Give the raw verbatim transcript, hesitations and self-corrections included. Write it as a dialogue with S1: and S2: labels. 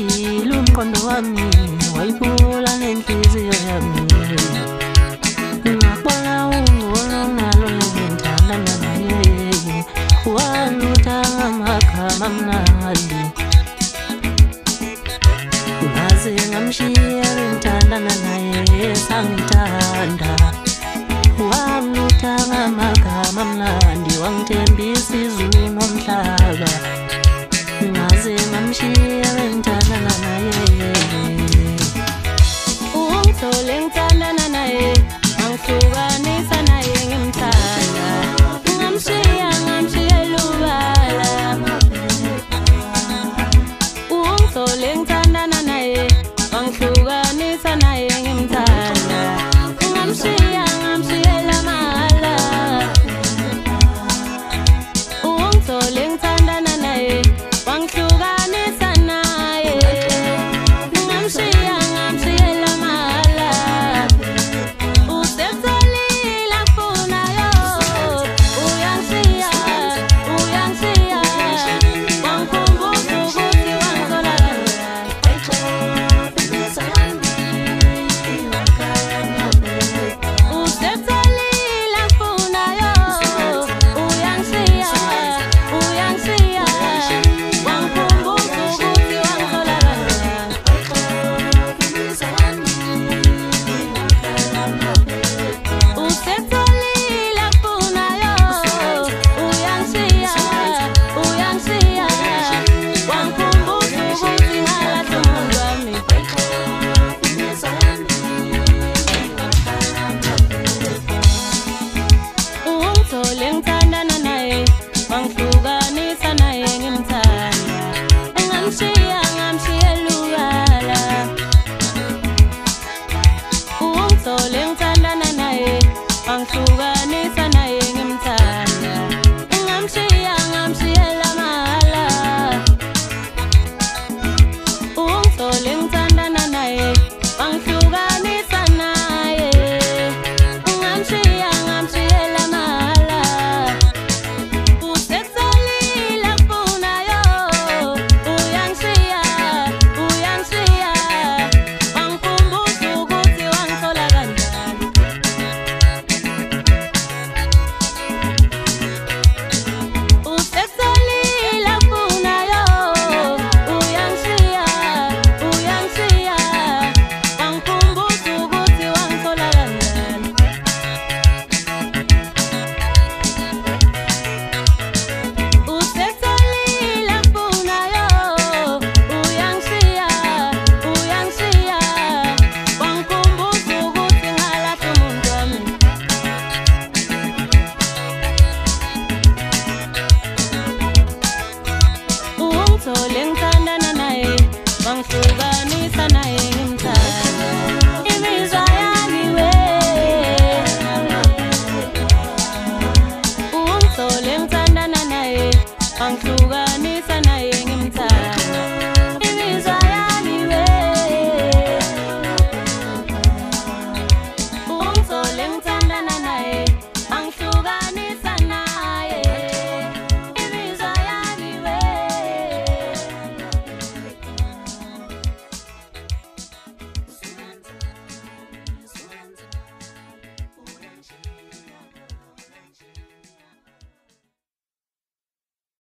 S1: ungishilo umqondo wami wayiphula nenhliziyo yami ngakubona ungcono nalo ngithanda naye walutha ngamagama amnandi ngaze ngamshiya ngithanda naye sangithanda walutha ngamagama amnandi wangithembisa izulu nomhlaba ngaze ngamshiya ngithanda naye ungithole ngithanda naye angihlukanisa naye ngimthanda ngamshiya ngamshiya lubala ungithole ngithanda naye angihlukanisa naye ngimthanda ngamshiya ngamshiya lamala ungithole ngithanda naye wangihlukanisa naye ngamshiya ngamshiya lamala usetholile afunayo uyangishiya uyangishiya wangikhumbuza ukuthi wangithola usetholile afunayo uyangishiya uyangishiya wangikhumbuza ukuthi wangithola usetholile afunayo uyangishiya uyangishiya wangikhumbuza ukuthi ngalahle umuntu wami ungithole ngithandana naye wangihlukanisa naye ngimthanda ngamshiya ngamshiya lubala ungithole ngithandana naye wangihlukanisa naye ngimthanda ngamshiya ngamshiya lamala ungithole ngithandana naye wangihlukanisa naye ngamshiya ngamshiya lamala usetholile afunayo uyangishiya uyangishiya wangikhumbuza ukuthi wangithola kanjani usetholile afunayo uyangishiya uyangishiya wangikhumbuza ukuthi wangithola kanjani usetholile afunayo uyangishiya uyangishiya wangikhumbuza ukuthi ngalahle umuntu wami ungithole ngithandana naye wangihlukanisa naye ngimthanda imizwa yami we ungithole ngithandana naye wangihlukanisa